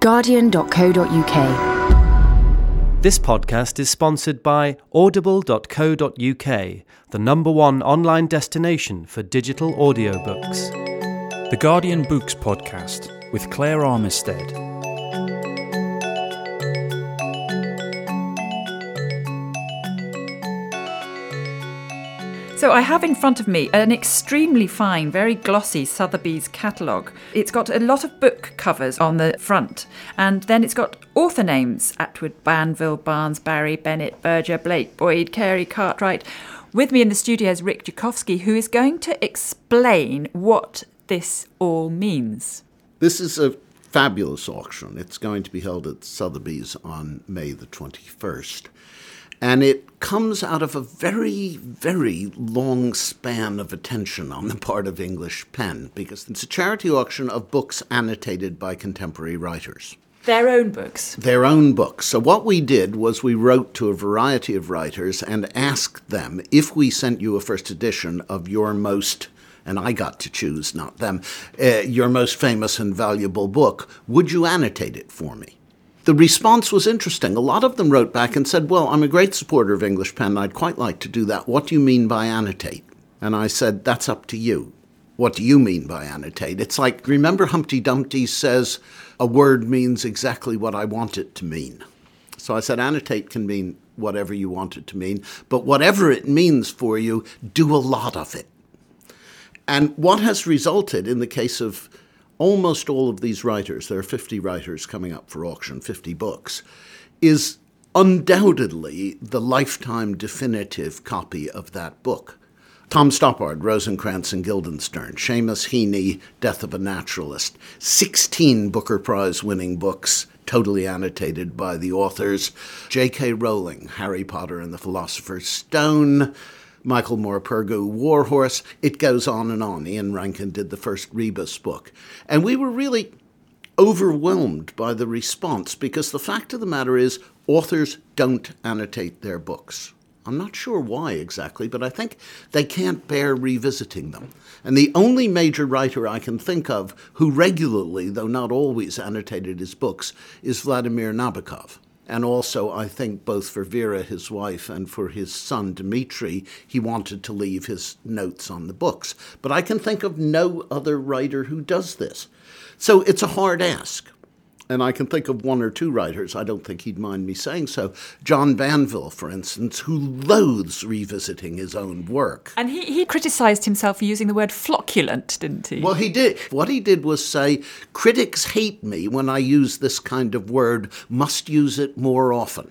theguardian.co.uk. This podcast is sponsored by audible.co.uk, the #1 online destination for digital audiobooks. The Guardian Books Podcast with Claire Armistead. So I have in front of me an extremely fine, very glossy Sotheby's catalogue. It's got a lot of book covers on the front, and then it's got author names: Atwood, Banville, Barnes, Barry, Bennett, Berger, Blake, Boyd, Carey, Cartwright. With me in the studio is Rick Jakovsky, who is going to explain what this all means. This is a fabulous auction. It's going to be held at Sotheby's on May the 21st. And it comes out of a very, very long span of attention on the part of English Pen, because it's a charity auction of books annotated by contemporary writers. Their own books. Their own books. So what we did was we wrote to a variety of writers and asked them, if we sent you a first edition of your most, and I got to choose, not them, your most famous and valuable book, would you annotate it for me? The response was interesting. A lot of them wrote back and said, well, I'm a great supporter of English Pen. I'd quite like to do that. What do you mean by annotate? And I said, that's up to you. What do you mean by annotate? It's like, remember Humpty Dumpty says, a word means exactly what I want it to mean. So I said, annotate can mean whatever you want it to mean, but whatever it means for you, do a lot of it. And what has resulted in the case of almost all of these writers, there are 50 writers coming up for auction, 50 books, is undoubtedly the lifetime definitive copy of that book. Tom Stoppard, Rosencrantz and Guildenstern, Seamus Heaney, Death of a Naturalist, 16 Booker Prize winning books, totally annotated by the authors, J.K. Rowling, Harry Potter and the Philosopher's Stone, Michael Morpurgo, Warhorse. It goes on and on. Ian Rankin did the first Rebus book. And we were really overwhelmed by the response, because the fact of the matter is authors don't annotate their books. I'm not sure why exactly, but I think they can't bear revisiting them. And the only major writer I can think of who regularly, though not always, annotated his books is Vladimir Nabokov. And also, I think, both for Vera, his wife, and for his son, Dmitri, he wanted to leave his notes on the books. But I can think of no other writer who does this. So it's a hard ask. And I can think of one or two writers, I don't think he'd mind me saying so. John Banville, for instance, who loathes revisiting his own work. And he criticised himself for using the word flocculent, didn't he? Well, he did. What he did was say, critics hate me when I use this kind of word, must use it more often.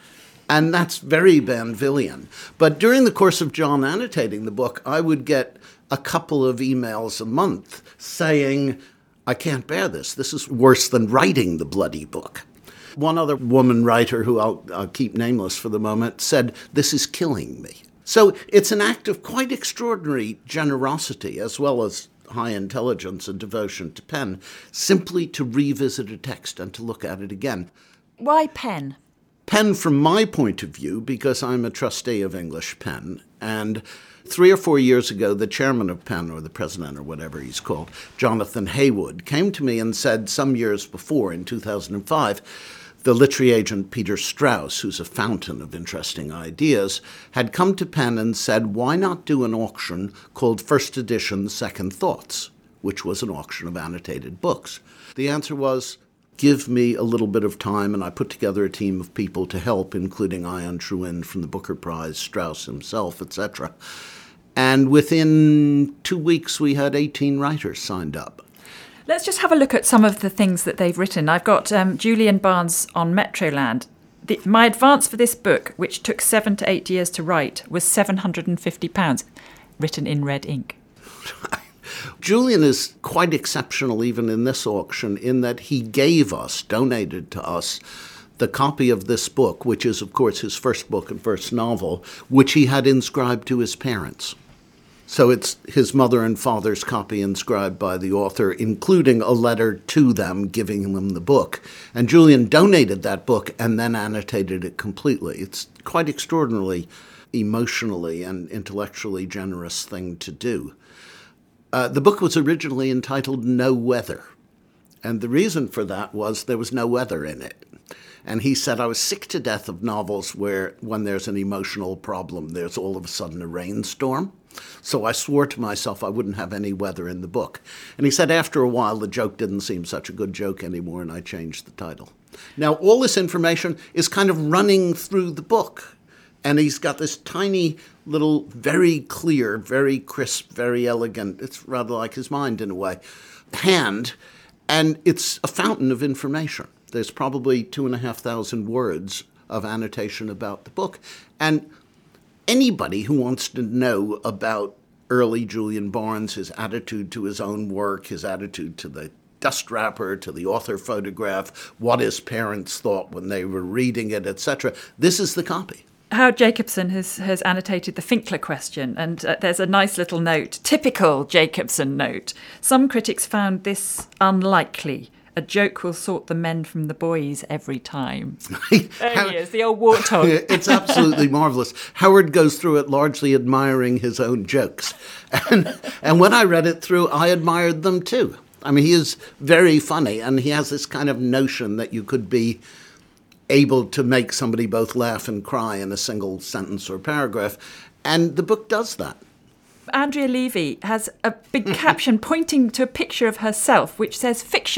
And that's very Banvillian. But during the course of John annotating the book, I would get a couple of emails a month saying, I can't bear this. This is worse than writing the bloody book. One other woman writer, who I'll keep nameless for the moment, said, this is killing me. So it's an act of quite extraordinary generosity, as well as high intelligence and devotion to pen, simply to revisit a text and to look at it again. Why pen? Pen from my point of view, because I'm a trustee of English Pen, and 3 or 4 years ago, the chairman of Penn, or the president, or whatever he's called, Jonathan Haywood, came to me and said some years before, in 2005, the literary agent Peter Strauss, who's a fountain of interesting ideas, had come to Penn and said, why not do an auction called First Edition Second Thoughts, which was an auction of annotated books. The answer was, give me a little bit of time, and I put together a team of people to help, including Ian Trewin from the Booker Prize, Strauss himself, etc. And within 2 weeks, we had 18 writers signed up. Let's just have a look at some of the things that they've written. I've got Julian Barnes on Metroland. My advance for this book, which took 7 to 8 years to write, was £750, written in red ink. Julian is quite exceptional even in this auction in that he gave us, donated to us, the copy of this book, which is, of course, his first book and first novel, which he had inscribed to his parents. So it's his mother and father's copy inscribed by the author, including a letter to them giving them the book. And Julian donated that book and then annotated it completely. It's quite extraordinarily emotionally and intellectually generous thing to do. The book was originally entitled No Weather, And the reason for that was there was no weather in it. And he said, I was sick to death of novels where when there's an emotional problem, there's all of a sudden a rainstorm. So I swore to myself I wouldn't have any weather in the book. And he said after a while the joke didn't seem such a good joke anymore, and I changed the title. Now, all this information is kind of running through the book. And he's got this tiny little, very clear, very crisp, very elegant, it's rather like his mind in a way, hand. And it's a fountain of information. There's probably 2,500 words of annotation about the book. And anybody who wants to know about early Julian Barnes, his attitude to his own work, his attitude to the dust wrapper, to the author photograph, what his parents thought when they were reading it, etc., this is the copy. Howard Jacobson has annotated the Finkler question, and there's a nice little note, typical Jacobson note. Some critics found this unlikely. A joke will sort the men from the boys every time. There he is, the old warthog. It's absolutely marvelous. Howard goes through it largely admiring his own jokes. And when I read it through, I admired them too. I mean, he is very funny, and he has this kind of notion that you could be able to make somebody both laugh and cry in a single sentence or paragraph. And the book does that. Andrea Levy has a big caption pointing to a picture of herself, which says "fiction!" !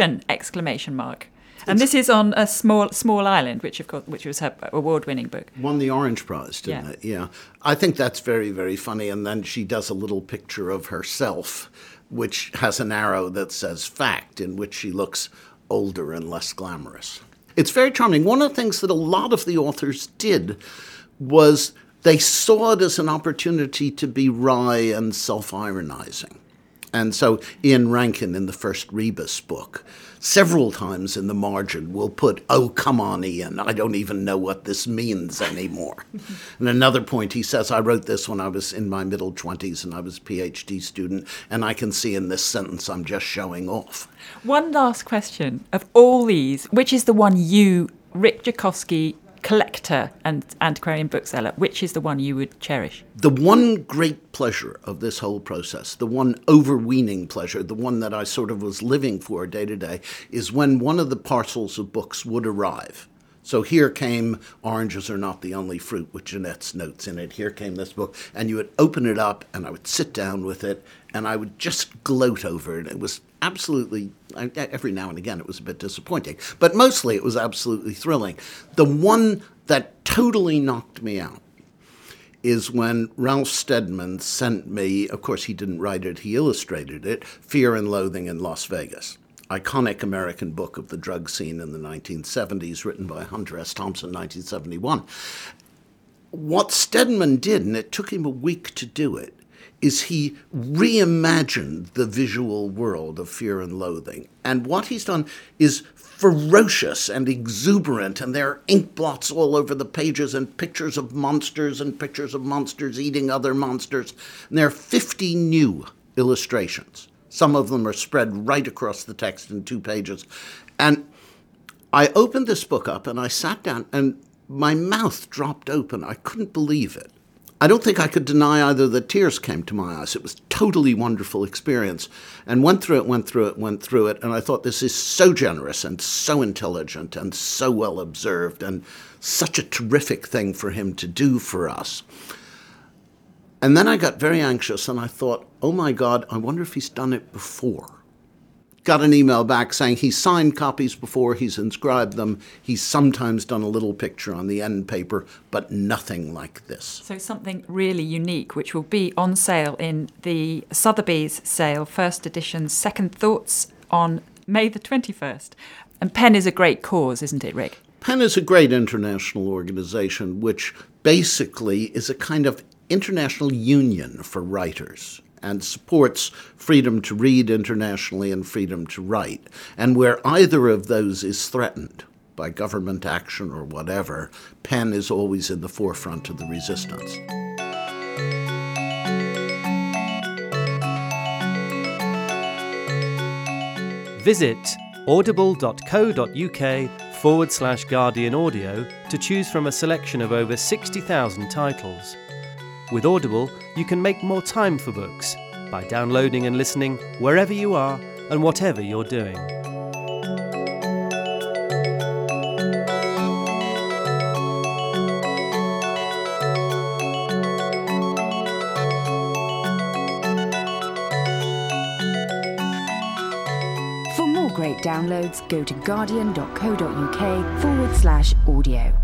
And this is on a small island, which was her award-winning book. Won the Orange Prize, didn't it? Yeah. I think that's very, very funny. And then she does a little picture of herself, which has an arrow that says fact, in which she looks older and less glamorous. It's very charming. One of the things that a lot of the authors did was they saw it as an opportunity to be wry and self-ironizing. And so Ian Rankin in the first Rebus book, several times in the margin will put, "Oh, come on, Ian, I don't even know what this means anymore." And another point, he says, "I wrote this when I was in my middle 20s and I was a PhD student, and I can see in this sentence I'm just showing off." One last question. Of all these, which is the one you, Rick Jakosky, collector and antiquarian bookseller, which is the one you would cherish? The one great pleasure of this whole process, the one overweening pleasure, the one that I sort of was living for day to day, is when one of the parcels of books would arrive. So here came Oranges Are Not the Only Fruit with Jeanette's notes in it. Here came this book. And you would open it up, and I would sit down with it, and I would just gloat over it. It was absolutely, every now and again, it was a bit disappointing. But mostly it was absolutely thrilling. The one that totally knocked me out is when Ralph Steadman sent me, of course he didn't write it, he illustrated it, Fear and Loathing in Las Vegas. Iconic American book of the drug scene in the 1970s, written by Hunter S. Thompson, 1971. What Steadman did, and it took him a week to do it, is he reimagined the visual world of Fear and Loathing. And what he's done is ferocious and exuberant, and there are ink blots all over the pages and pictures of monsters eating other monsters. And there are 50 new illustrations. Some of them are spread right across the text in 2 pages. And I opened this book up and I sat down and my mouth dropped open. I couldn't believe it. I don't think I could deny either that tears came to my eyes. It was a totally wonderful experience. And went through it. And I thought, this is so generous and so intelligent and so well observed and such a terrific thing for him to do for us. And then I got very anxious and I thought, oh my God, I wonder if he's done it before. Got an email back saying he's signed copies before, he's inscribed them, he's sometimes done a little picture on the end paper, but nothing like this. So something really unique, which will be on sale in the Sotheby's sale, first edition, Second Thoughts, on May the 21st. And PEN is a great cause, isn't it, Rick? PEN is a great international organization, which basically is a kind of international union for writers and supports freedom to read internationally and freedom to write. And where either of those is threatened by government action or whatever, PEN is always in the forefront of the resistance. Visit audible.co.uk/Guardian Audio to choose from a selection of over 60,000 titles. With Audible, you can make more time for books by downloading and listening wherever you are and whatever you're doing. great downloads, go to guardian.co.uk/audio.